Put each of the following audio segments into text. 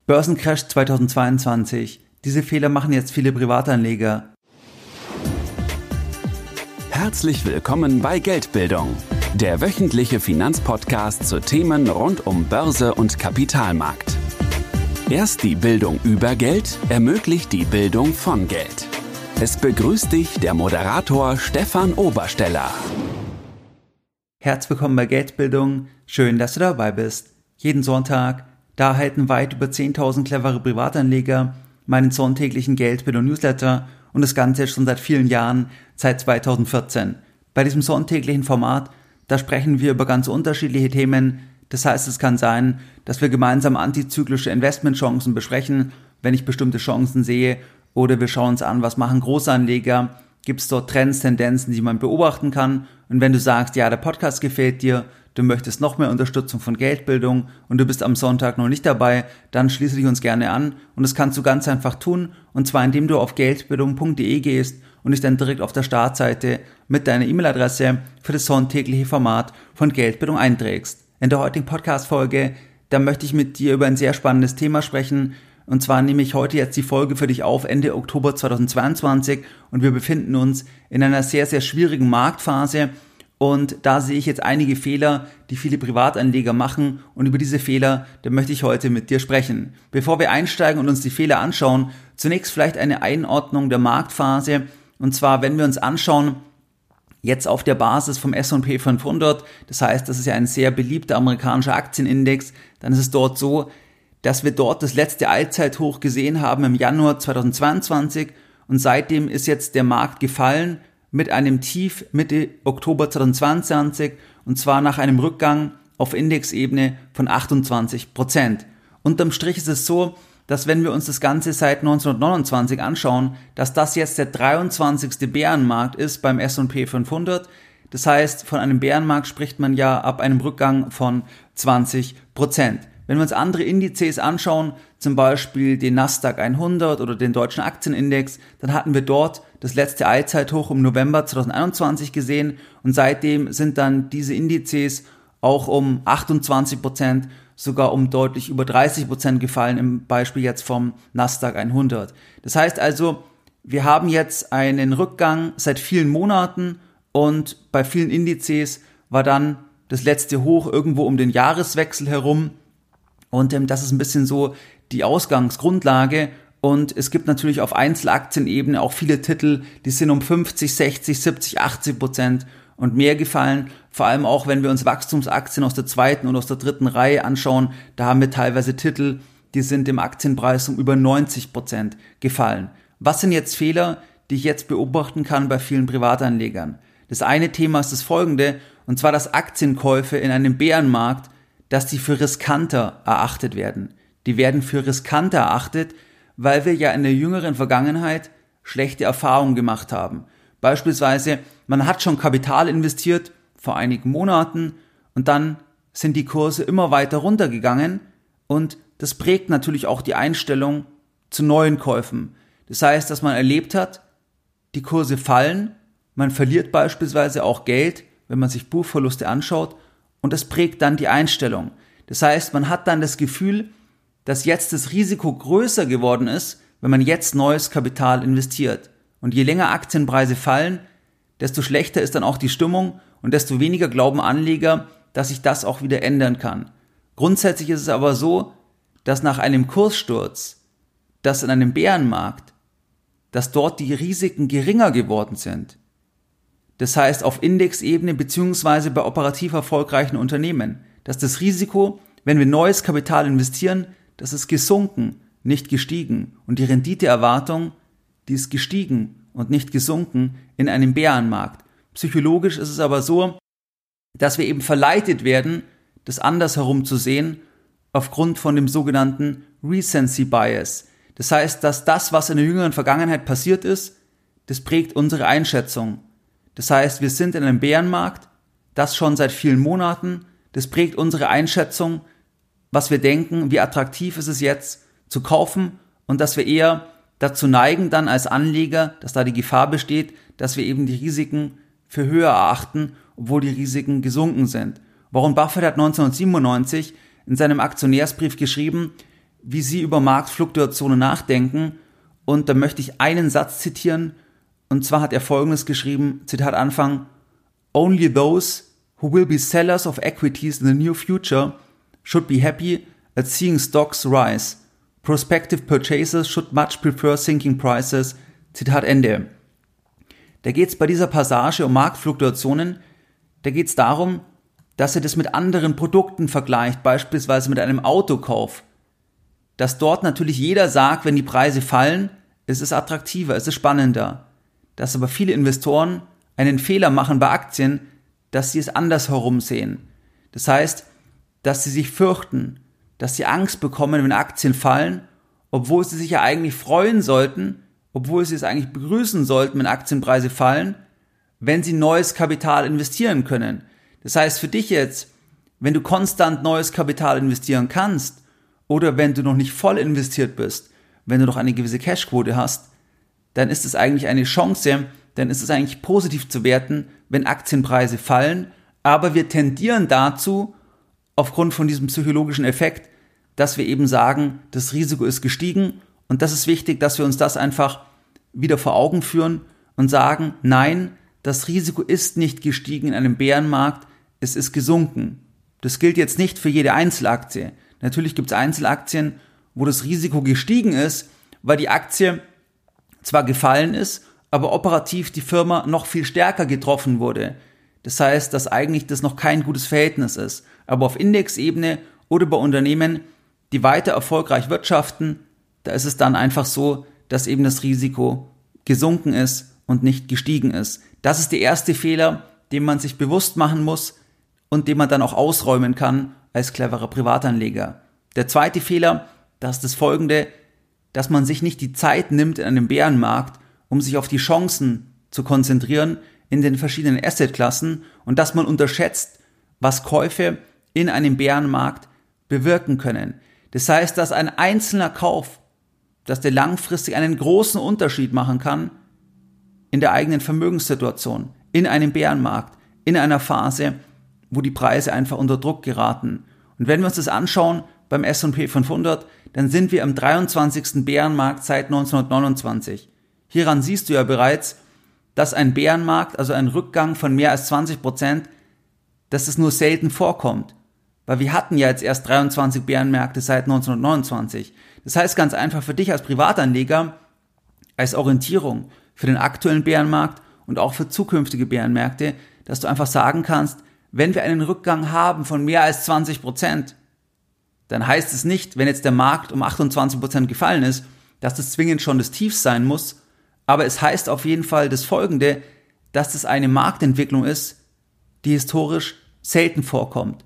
Börsencrash 2022. Diese Fehler machen jetzt viele Privatanleger. Herzlich willkommen bei Geldbildung, der wöchentliche Finanzpodcast zu Themen rund um Börse und Kapitalmarkt. Erst die Bildung über Geld ermöglicht die Bildung von Geld. Es begrüßt dich der Moderator Stefan Obersteller. Herzlich willkommen bei Geldbildung. Schön, dass du dabei bist. Jeden Sonntag, da erhalten weit über 10.000 clevere Privatanleger meinen sonntäglichen Geldbildung-Newsletter und das Ganze schon seit vielen Jahren, seit 2014. Bei diesem sonntäglichen Format, da sprechen wir über ganz unterschiedliche Themen. Das heißt, es kann sein, dass wir gemeinsam antizyklische Investmentchancen besprechen, wenn ich bestimmte Chancen sehe, oder wir schauen uns an, was machen Großanleger, gibt es dort Trends, Tendenzen, die man beobachten kann. Und wenn du sagst, ja, der Podcast gefällt dir, du möchtest noch mehr Unterstützung von Geldbildung und du bist am Sonntag noch nicht dabei, dann schließe dich uns gerne an und das kannst du ganz einfach tun, und zwar indem du auf geldbildung.de gehst und dich dann direkt auf der Startseite mit deiner E-Mail-Adresse für das sonntägliche Format von Geldbildung einträgst. In der heutigen Podcast-Folge, da möchte ich mit dir über ein sehr spannendes Thema sprechen, und zwar nehme ich heute jetzt die Folge für dich auf, Ende Oktober 2022, und wir befinden uns in einer sehr, sehr schwierigen Marktphase. Und da sehe ich jetzt einige Fehler, die viele Privatanleger machen, und über diese Fehler, da möchte ich heute mit dir sprechen. Bevor wir einsteigen und uns die Fehler anschauen, zunächst vielleicht eine Einordnung der Marktphase. Und zwar, wenn wir uns anschauen, jetzt auf der Basis vom S&P 500, das heißt, das ist ja ein sehr beliebter amerikanischer Aktienindex, dann ist es dort so, dass wir dort das letzte Allzeithoch gesehen haben im Januar 2022, und seitdem ist jetzt der Markt gefallen mit einem Tief Mitte Oktober 2022, und zwar nach einem Rückgang auf Indexebene von 28%. Unterm Strich ist es so, dass wenn wir uns das Ganze seit 1929 anschauen, dass das jetzt der 23. Bärenmarkt ist beim S&P 500. Das heißt, von einem Bärenmarkt spricht man ja ab einem Rückgang von 20%. Wenn wir uns andere Indizes anschauen, zum Beispiel den Nasdaq 100 oder den deutschen Aktienindex, dann hatten wir dort das letzte Allzeithoch im November 2021 gesehen, und seitdem sind dann diese Indizes auch um 28%, sogar um deutlich über 30% gefallen, im Beispiel jetzt vom Nasdaq 100. Das heißt also, wir haben jetzt einen Rückgang seit vielen Monaten, und bei vielen Indizes war dann das letzte Hoch irgendwo um den Jahreswechsel herum. Und das ist ein bisschen so die Ausgangsgrundlage, und es gibt natürlich auf Einzelaktienebene auch viele Titel, die sind um 50, 60, 70, 80% und mehr gefallen. Vor allem auch, wenn wir uns Wachstumsaktien aus der zweiten und aus der dritten Reihe anschauen, da haben wir teilweise Titel, die sind im Aktienpreis um über 90% gefallen. Was sind jetzt Fehler, die ich jetzt beobachten kann bei vielen Privatanlegern? Das eine Thema ist das folgende, und zwar, dass Aktienkäufe in einem Bärenmarkt, dass die für riskanter erachtet werden. Die werden für riskanter erachtet, weil wir ja in der jüngeren Vergangenheit schlechte Erfahrungen gemacht haben. Beispielsweise, man hat schon Kapital investiert vor einigen Monaten, und dann sind die Kurse immer weiter runtergegangen, und das prägt natürlich auch die Einstellung zu neuen Käufen. Das heißt, dass man erlebt hat, die Kurse fallen, man verliert beispielsweise auch Geld, wenn man sich Buchverluste anschaut, und das prägt dann die Einstellung. Das heißt, man hat dann das Gefühl, dass jetzt das Risiko größer geworden ist, wenn man jetzt neues Kapital investiert. Und je länger Aktienpreise fallen, desto schlechter ist dann auch die Stimmung, und desto weniger glauben Anleger, dass sich das auch wieder ändern kann. Grundsätzlich ist es aber so, dass nach einem Kurssturz, dass in einem Bärenmarkt, dass dort die Risiken geringer geworden sind. Das heißt, auf Indexebene beziehungsweise bei operativ erfolgreichen Unternehmen, dass das Risiko, wenn wir neues Kapital investieren, das ist gesunken, nicht gestiegen. Und die Renditeerwartung, die ist gestiegen und nicht gesunken in einem Bärenmarkt. Psychologisch ist es aber so, dass wir eben verleitet werden, das andersherum zu sehen, aufgrund von dem sogenannten Recency Bias. Das heißt, dass das, was in der jüngeren Vergangenheit passiert ist, das prägt unsere Einschätzung. Das heißt, wir sind in einem Bärenmarkt, das schon seit vielen Monaten, das prägt unsere Einschätzung, was wir denken, wie attraktiv ist es jetzt zu kaufen, und dass wir eher dazu neigen dann als Anleger, dass da die Gefahr besteht, dass wir eben die Risiken für höher erachten, obwohl die Risiken gesunken sind. Warren Buffett hat 1997 in seinem Aktionärsbrief geschrieben, wie sie über Marktfluktuationen nachdenken. Und da möchte ich einen Satz zitieren. Und zwar hat er Folgendes geschrieben, Zitat Anfang: "Only those who will be sellers of equities in the near future should be happy at seeing stocks rise. Prospective purchasers should much prefer sinking prices." Zitat Ende. Da geht es bei dieser Passage um Marktfluktuationen. Da geht es darum, dass er das mit anderen Produkten vergleicht, beispielsweise mit einem Autokauf. Dass dort natürlich jeder sagt, wenn die Preise fallen, es ist attraktiver, es ist spannender. Dass aber viele Investoren einen Fehler machen bei Aktien, dass sie es andersherum sehen. Das heißt, dass sie sich fürchten, dass sie Angst bekommen, wenn Aktien fallen, obwohl sie sich ja eigentlich freuen sollten, obwohl sie es eigentlich begrüßen sollten, wenn Aktienpreise fallen, wenn sie neues Kapital investieren können. Das heißt für dich jetzt, wenn du konstant neues Kapital investieren kannst oder wenn du noch nicht voll investiert bist, wenn du noch eine gewisse Cashquote hast, dann ist es eigentlich eine Chance, dann ist es eigentlich positiv zu werten, wenn Aktienpreise fallen, aber wir tendieren dazu, aufgrund von diesem psychologischen Effekt, dass wir eben sagen, das Risiko ist gestiegen und das ist wichtig, dass wir uns das einfach wieder vor Augen führen und sagen, nein, das Risiko ist nicht gestiegen in einem Bärenmarkt, es ist gesunken. Das gilt jetzt nicht für jede Einzelaktie. Natürlich gibt es Einzelaktien, wo das Risiko gestiegen ist, weil die Aktie zwar gefallen ist, aber operativ die Firma noch viel stärker getroffen wurde. Das heißt, dass eigentlich das noch kein gutes Verhältnis ist. Aber auf Indexebene oder bei Unternehmen, die weiter erfolgreich wirtschaften, da ist es dann einfach so, dass eben das Risiko gesunken ist und nicht gestiegen ist. Das ist der erste Fehler, den man sich bewusst machen muss und den man dann auch ausräumen kann als cleverer Privatanleger. Der zweite Fehler, das ist das folgende, dass man sich nicht die Zeit nimmt in einem Bärenmarkt, um sich auf die Chancen zu konzentrieren in den verschiedenen Assetklassen und dass man unterschätzt, was Käufe in einem Bärenmarkt bewirken können. Das heißt, dass ein einzelner Kauf, dass der langfristig einen großen Unterschied machen kann in der eigenen Vermögenssituation, in einem Bärenmarkt, in einer Phase, wo die Preise einfach unter Druck geraten. Und wenn wir uns das anschauen beim S&P 500, dann sind wir im 23. Bärenmarkt seit 1929. Hieran siehst du ja bereits, dass ein Bärenmarkt, also ein Rückgang von mehr als 20%, dass es nur selten vorkommt. Weil wir hatten ja jetzt erst 23 Bärenmärkte seit 1929. Das heißt ganz einfach für dich als Privatanleger, als Orientierung für den aktuellen Bärenmarkt und auch für zukünftige Bärenmärkte, dass du einfach sagen kannst, wenn wir einen Rückgang haben von mehr als 20%, dann heißt es nicht, wenn jetzt der Markt um 28% gefallen ist, dass das zwingend schon das Tief sein muss, aber es heißt auf jeden Fall das Folgende, dass das eine Marktentwicklung ist, die historisch selten vorkommt.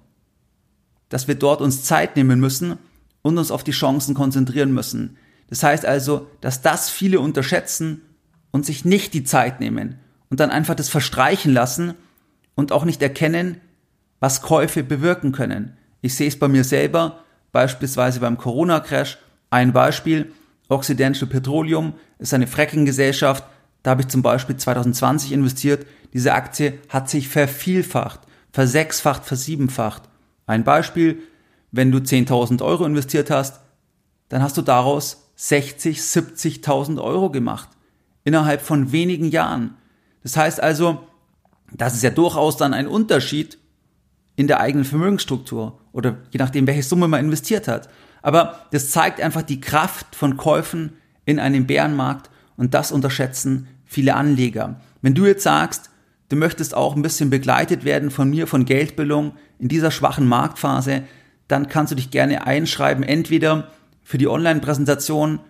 Dass wir dort uns Zeit nehmen müssen und uns auf die Chancen konzentrieren müssen. Das heißt also, dass das viele unterschätzen und sich nicht die Zeit nehmen und dann einfach das verstreichen lassen und auch nicht erkennen, was Käufe bewirken können. Ich sehe es bei mir selber, beispielsweise beim Corona-Crash. Ein Beispiel, Occidental Petroleum ist eine Fracking-Gesellschaft, da habe ich zum Beispiel 2020 investiert. Diese Aktie hat sich vervielfacht, versechsfacht, versiebenfacht. Ein Beispiel, wenn du 10.000 Euro investiert hast, dann hast du daraus 60.000, 70.000 Euro gemacht. Innerhalb von wenigen Jahren. Das heißt also, das ist ja durchaus dann ein Unterschied in der eigenen Vermögensstruktur oder je nachdem, welche Summe man investiert hat. Aber das zeigt einfach die Kraft von Käufen in einem Bärenmarkt und das unterschätzen viele Anleger. Wenn du jetzt sagst, du möchtest auch ein bisschen begleitet werden von mir, von Geldbildung in dieser schwachen Marktphase, dann kannst du dich gerne einschreiben, entweder für die Online-Präsentation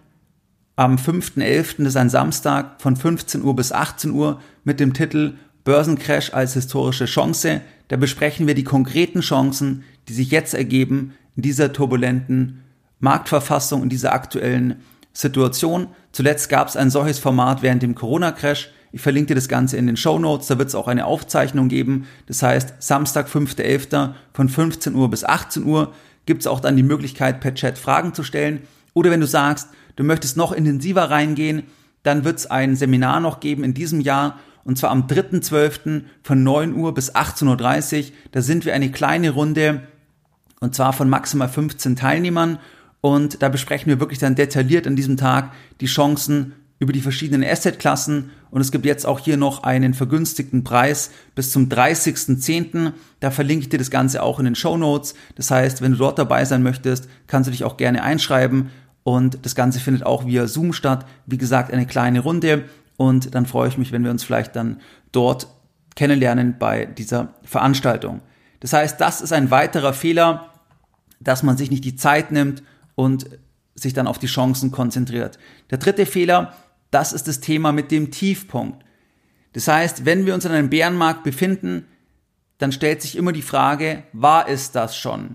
am 5.11., das ist ein Samstag, von 15 Uhr bis 18 Uhr mit dem Titel Börsencrash als historische Chance. Da besprechen wir die konkreten Chancen, die sich jetzt ergeben in dieser turbulenten Marktverfassung, in dieser aktuellen Situation. Zuletzt gab es ein solches Format während dem Corona-Crash. Ich verlinke dir das Ganze in den Shownotes, da wird es auch eine Aufzeichnung geben. Das heißt, Samstag, 5.11. von 15 Uhr bis 18 Uhr gibt es auch dann die Möglichkeit, per Chat Fragen zu stellen. Oder wenn du sagst, du möchtest noch intensiver reingehen, dann wird es ein Seminar noch geben in diesem Jahr, und zwar am 3.12. von 9 Uhr bis 18.30 Uhr. Da sind wir eine kleine Runde, und zwar von maximal 15 Teilnehmern. und da besprechen wir wirklich dann detailliert an diesem Tag die Chancen über die verschiedenen Assetklassen und es gibt jetzt auch hier noch einen vergünstigten Preis bis zum 30.10. Da verlinke ich dir das Ganze auch in den Shownotes. Das heißt, wenn du dort dabei sein möchtest, kannst du dich auch gerne einschreiben und das Ganze findet auch via Zoom statt. Wie gesagt, eine kleine Runde und dann freue ich mich, wenn wir uns vielleicht dann dort kennenlernen bei dieser Veranstaltung. Das heißt, das ist ein weiterer Fehler, dass man sich nicht die Zeit nimmt und sich dann auf die Chancen konzentriert. Der dritte Fehler, das ist das Thema mit dem Tiefpunkt. Das heißt, wenn wir uns in einem Bärenmarkt befinden, dann stellt sich immer die Frage, war es das schon?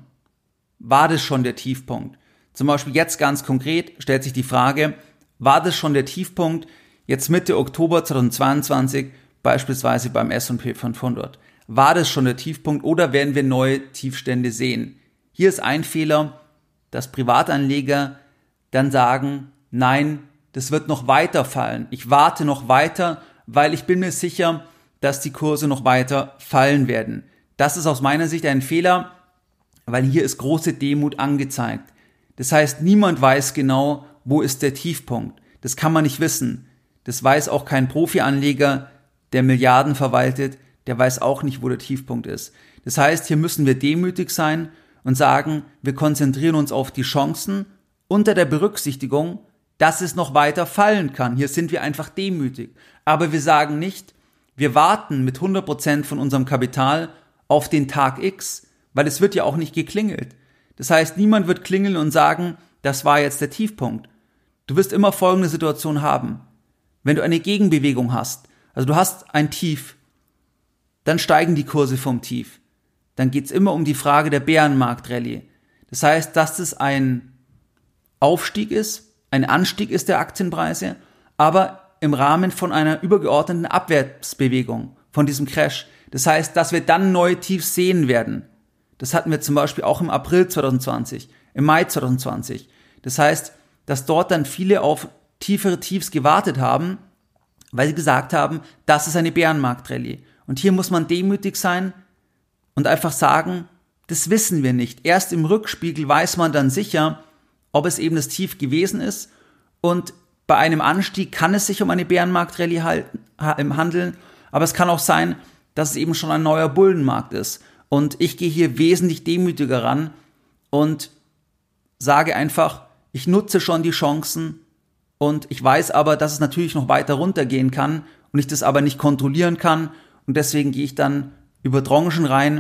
War das schon der Tiefpunkt? Zum Beispiel jetzt ganz konkret stellt sich die Frage, war das schon der Tiefpunkt jetzt Mitte Oktober 2022 beispielsweise beim S&P 500? War das schon der Tiefpunkt oder werden wir neue Tiefstände sehen? Hier ist ein Fehler, dass Privatanleger dann sagen, nein, das wird noch weiter fallen. Ich warte noch weiter, weil ich bin mir sicher, dass die Kurse noch weiter fallen werden. Das ist aus meiner Sicht ein Fehler, weil hier ist große Demut angezeigt. Das heißt, niemand weiß genau, wo ist der Tiefpunkt. Das kann man nicht wissen. Das weiß auch kein Profianleger, der Milliarden verwaltet, der weiß auch nicht, wo der Tiefpunkt ist. Das heißt, hier müssen wir demütig sein und sagen, wir konzentrieren uns auf die Chancen unter der Berücksichtigung, dass es noch weiter fallen kann. Hier sind wir einfach demütig. Aber wir sagen nicht, wir warten mit 100% von unserem Kapital auf den Tag X, weil es wird ja auch nicht geklingelt. Das heißt, niemand wird klingeln und sagen, das war jetzt der Tiefpunkt. Du wirst immer folgende Situation haben. Wenn du eine Gegenbewegung hast, also du hast ein Tief, dann steigen die Kurse vom Tief. Dann geht's immer um die Frage der Bärenmarkt-Rallye. Das heißt, dass es ein Aufstieg ist, ein Anstieg ist der Aktienpreise, aber im Rahmen von einer übergeordneten Abwärtsbewegung, von diesem Crash. Das heißt, dass wir dann neue Tiefs sehen werden. Das hatten wir zum Beispiel auch im April 2020, im Mai 2020. Das heißt, dass dort dann viele auf tiefere Tiefs gewartet haben, weil sie gesagt haben, das ist eine Bärenmarkt-Rallye. Und hier muss man demütig sein und einfach sagen, das wissen wir nicht. Erst im Rückspiegel weiß man dann sicher, ob es eben das Tief gewesen ist. Und bei einem Anstieg kann es sich um eine Bärenmarkt-Rallye handeln, aber es kann auch sein, dass es eben schon ein neuer Bullenmarkt ist. Und ich gehe hier wesentlich demütiger ran und sage einfach, ich nutze schon die Chancen und ich weiß aber, dass es natürlich noch weiter runtergehen kann und ich das aber nicht kontrollieren kann und deswegen gehe ich dann über Tranchen rein,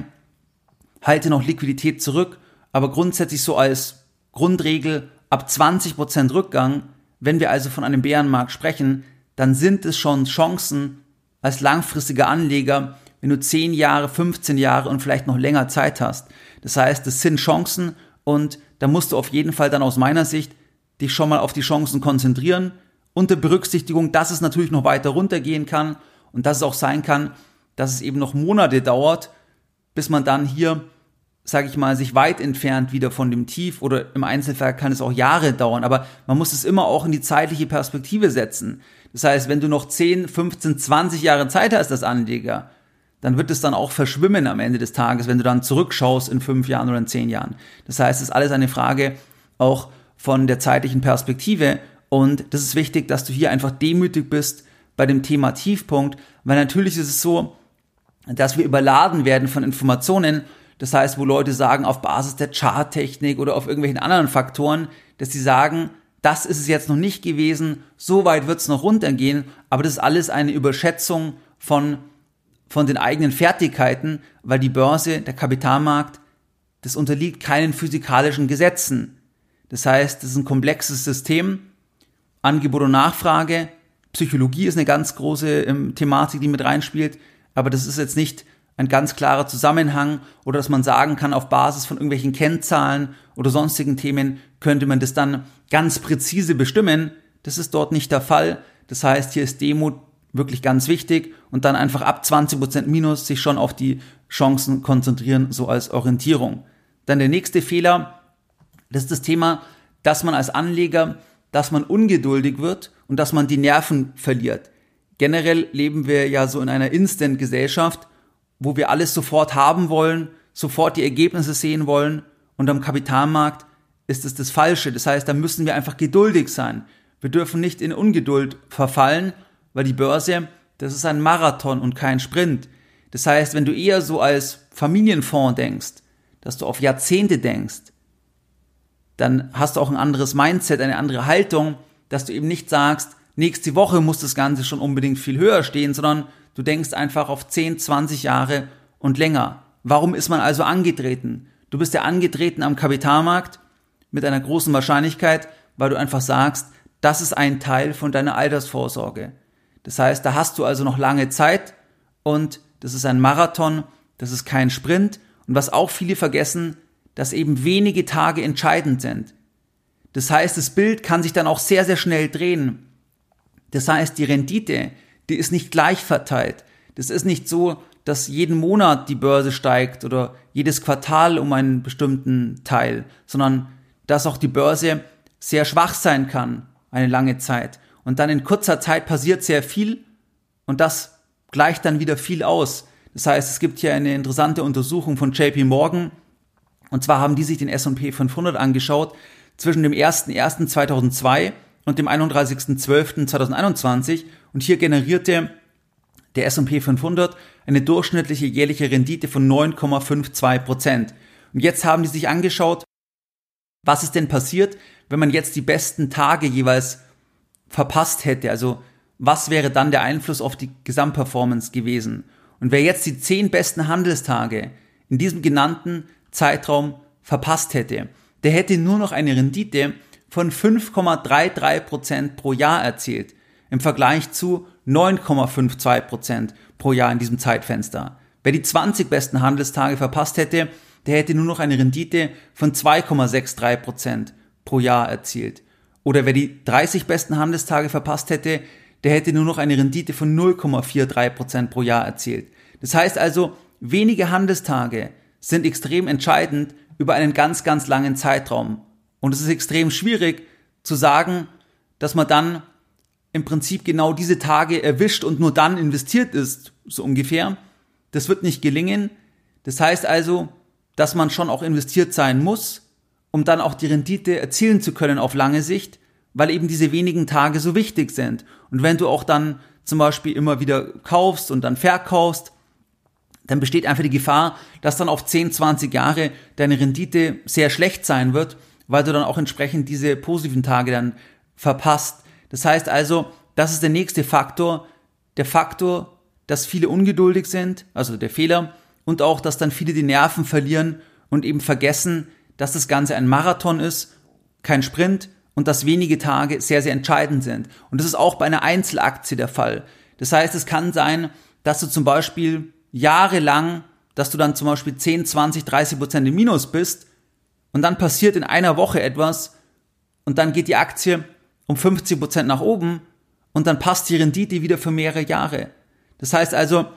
halte noch Liquidität zurück, aber grundsätzlich so als Grundregel ab 20% Rückgang, wenn wir also von einem Bärenmarkt sprechen, dann sind es schon Chancen als langfristiger Anleger, wenn du 10 Jahre, 15 Jahre und vielleicht noch länger Zeit hast. Das heißt, es sind Chancen und da musst du auf jeden Fall dann aus meiner Sicht dich schon mal auf die Chancen konzentrieren, unter Berücksichtigung, dass es natürlich noch weiter runtergehen kann und dass es auch sein kann, dass es eben noch Monate dauert, bis man dann hier, sage ich mal, sich weit entfernt wieder von dem Tief oder im Einzelfall kann es auch Jahre dauern, aber man muss es immer auch in die zeitliche Perspektive setzen. Das heißt, wenn du noch 10, 15, 20 Jahre Zeit hast als Anleger, dann wird es dann auch verschwimmen am Ende des Tages, wenn du dann zurückschaust in 5 Jahren oder in 10 Jahren. Das heißt, es ist alles eine Frage auch von der zeitlichen Perspektive und das ist wichtig, dass du hier einfach demütig bist bei dem Thema Tiefpunkt, weil natürlich ist es so, dass wir überladen werden von Informationen. Das heißt, wo Leute sagen, auf Basis der Charttechnik oder auf irgendwelchen anderen Faktoren, dass sie sagen, das ist es jetzt noch nicht gewesen, so weit wird es noch runtergehen, aber das ist alles eine Überschätzung von den eigenen Fertigkeiten, weil die Börse, der Kapitalmarkt, das unterliegt keinen physikalischen Gesetzen. Das heißt, das ist ein komplexes System, Angebot und Nachfrage, Psychologie ist eine ganz große Thematik, die mit reinspielt, aber das ist jetzt nicht ein ganz klarer Zusammenhang oder dass man sagen kann, auf Basis von irgendwelchen Kennzahlen oder sonstigen Themen könnte man das dann ganz präzise bestimmen. Das ist dort nicht der Fall. Das heißt, hier ist Demut wirklich ganz wichtig und dann einfach ab 20% Minus sich schon auf die Chancen konzentrieren, so als Orientierung. Dann der nächste Fehler, das ist das Thema, dass man als Anleger, dass man ungeduldig wird und dass man die Nerven verliert. Generell leben wir ja so in einer Instant-Gesellschaft, wo wir alles sofort haben wollen, sofort die Ergebnisse sehen wollen und am Kapitalmarkt ist es das Falsche. Das heißt, da müssen wir einfach geduldig sein. Wir dürfen nicht in Ungeduld verfallen, weil die Börse, das ist ein Marathon und kein Sprint. Das heißt, wenn du eher so als Familienfonds denkst, dass du auf Jahrzehnte denkst, dann hast du auch ein anderes Mindset, eine andere Haltung, dass du eben nicht sagst, nächste Woche muss das Ganze schon unbedingt viel höher stehen, sondern du denkst einfach auf 10, 20 Jahre und länger. Warum ist man also angetreten? Du bist ja angetreten am Kapitalmarkt mit einer großen Wahrscheinlichkeit, weil du einfach sagst, das ist ein Teil von deiner Altersvorsorge. Das heißt, da hast du also noch lange Zeit und das ist ein Marathon, das ist kein Sprint. Und was auch viele vergessen, dass eben wenige Tage entscheidend sind. Das heißt, das Bild kann sich dann auch sehr, sehr schnell drehen. Das heißt, die Rendite, die ist nicht gleich verteilt. Das ist nicht so, dass jeden Monat die Börse steigt oder jedes Quartal um einen bestimmten Teil, sondern dass auch die Börse sehr schwach sein kann, eine lange Zeit. Und dann in kurzer Zeit passiert sehr viel und das gleicht dann wieder viel aus. Das heißt, es gibt hier eine interessante Untersuchung von JP Morgan. Und zwar haben die sich den S&P 500 angeschaut zwischen dem 01.01.2002 und dem 31.12.2021. Und hier generierte der S&P 500 eine durchschnittliche jährliche Rendite von 9,52%. Und jetzt haben die sich angeschaut, was ist denn passiert, wenn man jetzt die besten Tage jeweils verpasst hätte. Also was wäre dann der Einfluss auf die Gesamtperformance gewesen? Und wer jetzt die 10 besten Handelstage in diesem genannten Zeitraum verpasst hätte, der hätte nur noch eine Rendite von 5,33% pro Jahr erzielt, im Vergleich zu 9,52% pro Jahr in diesem Zeitfenster. Wer die 20 besten Handelstage verpasst hätte, der hätte nur noch eine Rendite von 2,63% pro Jahr erzielt. Oder wer die 30 besten Handelstage verpasst hätte, der hätte nur noch eine Rendite von 0,43% pro Jahr erzielt. Das heißt also, wenige Handelstage sind extrem entscheidend über einen ganz, ganz langen Zeitraum. Und es ist extrem schwierig zu sagen, dass man dann im Prinzip genau diese Tage erwischt und nur dann investiert ist, so ungefähr. Das wird nicht gelingen. Das heißt also, dass man schon auch investiert sein muss, um dann auch die Rendite erzielen zu können auf lange Sicht, weil eben diese wenigen Tage so wichtig sind. Und wenn du auch dann zum Beispiel immer wieder kaufst und dann verkaufst, dann besteht einfach die Gefahr, dass dann auf 10, 20 Jahre deine Rendite sehr schlecht sein wird, weil du dann auch entsprechend diese positiven Tage dann verpasst. Das heißt also, das ist der nächste Faktor, der Faktor, dass viele ungeduldig sind, also der Fehler, und auch, dass dann viele die Nerven verlieren und eben vergessen, dass das Ganze ein Marathon ist, kein Sprint, und dass wenige Tage sehr, sehr entscheidend sind. Und das ist auch bei einer Einzelaktie der Fall. Das heißt, es kann sein, dass du zum Beispiel jahrelang, dass du dann zum Beispiel 10, 20, 30% im Minus bist und dann passiert in einer Woche etwas und dann geht die Aktie um 50% nach oben und dann passt die Rendite wieder für mehrere Jahre. Das heißt also,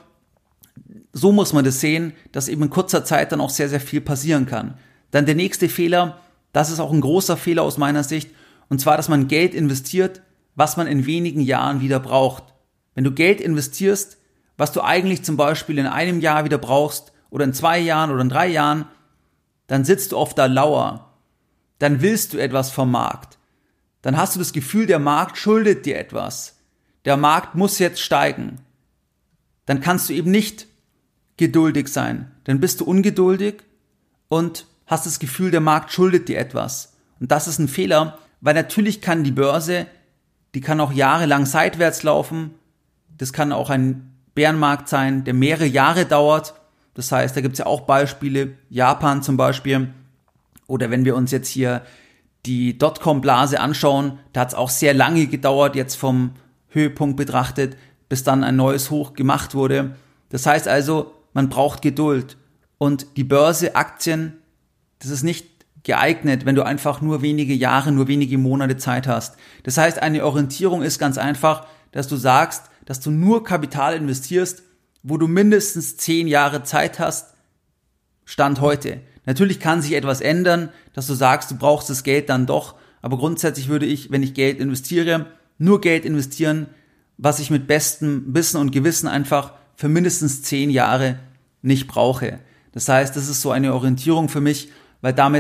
so muss man das sehen, dass eben in kurzer Zeit dann auch sehr, sehr viel passieren kann. Dann der nächste Fehler, das ist auch ein großer Fehler aus meiner Sicht, und zwar, dass man Geld investiert, was man in wenigen Jahren wieder braucht. Wenn du Geld investierst, was du eigentlich zum Beispiel in einem Jahr wieder brauchst oder in 2 Jahren oder in 3 Jahren, dann sitzt du auf der Lauer. Dann willst du etwas vom Markt. Dann hast du das Gefühl, der Markt schuldet dir etwas. Der Markt muss jetzt steigen. Dann kannst du eben nicht geduldig sein. Dann bist du ungeduldig und hast das Gefühl, der Markt schuldet dir etwas. Und das ist ein Fehler, weil natürlich kann die Börse, die kann auch jahrelang seitwärts laufen. Das kann auch ein Bärenmarkt sein, der mehrere Jahre dauert. Das heißt, da gibt es ja auch Beispiele, Japan zum Beispiel. Oder wenn wir uns jetzt hier die Dotcom-Blase anschauen, da hat es auch sehr lange gedauert, jetzt vom Höhepunkt betrachtet, bis dann ein neues Hoch gemacht wurde. Das heißt also, man braucht Geduld. Und die Börse, Aktien, das ist nicht geeignet, wenn du einfach nur wenige Jahre, nur wenige Monate Zeit hast. Das heißt, eine Orientierung ist ganz einfach, dass du sagst, dass du nur Kapital investierst, wo du mindestens 10 Jahre Zeit hast, Stand heute. Natürlich kann sich etwas ändern, dass du sagst, du brauchst das Geld dann doch, aber grundsätzlich würde ich, wenn ich Geld investiere, nur Geld investieren, was ich mit bestem Wissen und Gewissen einfach für mindestens 10 Jahre nicht brauche. Das heißt, das ist so eine Orientierung für mich, weil damit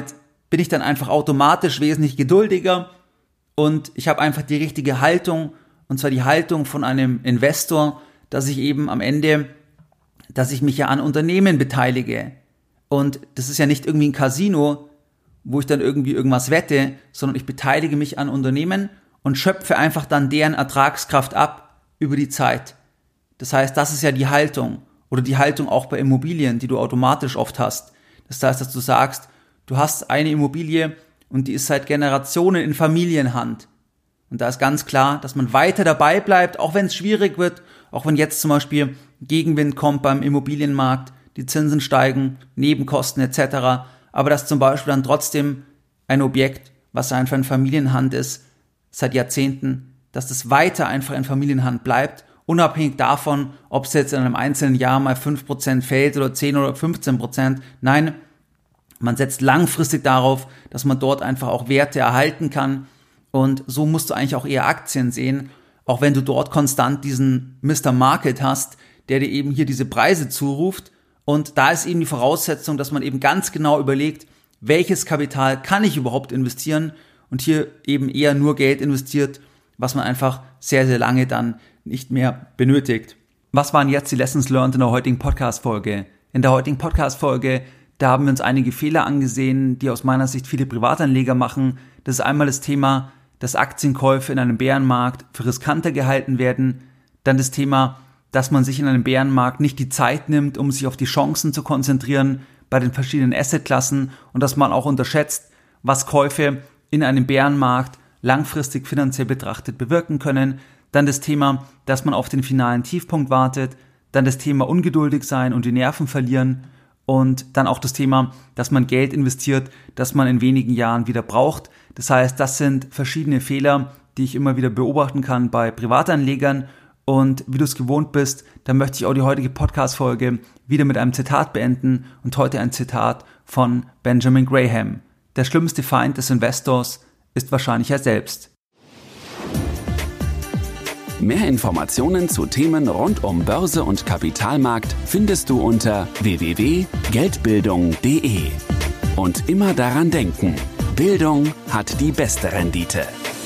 bin ich dann einfach automatisch wesentlich geduldiger und ich habe einfach die richtige Haltung, und zwar die Haltung von einem Investor, dass ich eben am Ende, dass ich mich ja an Unternehmen beteilige. Und das ist ja nicht irgendwie ein Casino, wo ich dann irgendwie irgendwas wette, sondern ich beteilige mich an Unternehmen und schöpfe einfach dann deren Ertragskraft ab über die Zeit. Das heißt, das ist ja die Haltung oder die Haltung auch bei Immobilien, die du automatisch oft hast. Das heißt, dass du sagst, du hast eine Immobilie und die ist seit Generationen in Familienhand. Und da ist ganz klar, dass man weiter dabei bleibt, auch wenn es schwierig wird, auch wenn jetzt zum Beispiel Gegenwind kommt beim Immobilienmarkt, die Zinsen steigen, Nebenkosten etc., aber dass zum Beispiel dann trotzdem ein Objekt, was einfach in Familienhand ist, seit Jahrzehnten, dass das weiter einfach in Familienhand bleibt, unabhängig davon, ob es jetzt in einem einzelnen Jahr mal 5% fällt oder 10 oder 15%. Nein, man setzt langfristig darauf, dass man dort einfach auch Werte erhalten kann. Und so musst du eigentlich auch eher Aktien sehen, auch wenn du dort konstant diesen Mr. Market hast, der dir eben hier diese Preise zuruft. Und da ist eben die Voraussetzung, dass man eben ganz genau überlegt, welches Kapital kann ich überhaupt investieren und hier eben eher nur Geld investiert, was man einfach sehr, sehr lange dann nicht mehr benötigt. Was waren jetzt die Lessons learned in der heutigen Podcast-Folge? In der heutigen Podcast-Folge, da haben wir uns einige Fehler angesehen, die aus meiner Sicht viele Privatanleger machen. Das ist einmal das Thema, dass Aktienkäufe in einem Bärenmarkt für riskanter gehalten werden. Dann das Thema, dass man sich in einem Bärenmarkt nicht die Zeit nimmt, um sich auf die Chancen zu konzentrieren bei den verschiedenen Assetklassen und dass man auch unterschätzt, was Käufe in einem Bärenmarkt langfristig finanziell betrachtet bewirken können. Dann das Thema, dass man auf den finalen Tiefpunkt wartet. Dann das Thema ungeduldig sein und die Nerven verlieren. Und dann auch das Thema, dass man Geld investiert, das man in wenigen Jahren wieder braucht. Das heißt, das sind verschiedene Fehler, die ich immer wieder beobachten kann bei Privatanlegern. Und wie du es gewohnt bist, dann möchte ich auch die heutige Podcast-Folge wieder mit einem Zitat beenden und heute ein Zitat von Benjamin Graham. Der schlimmste Feind des Investors ist wahrscheinlich er selbst. Mehr Informationen zu Themen rund um Börse und Kapitalmarkt findest du unter www.geldbildung.de. Und immer daran denken, Bildung hat die beste Rendite.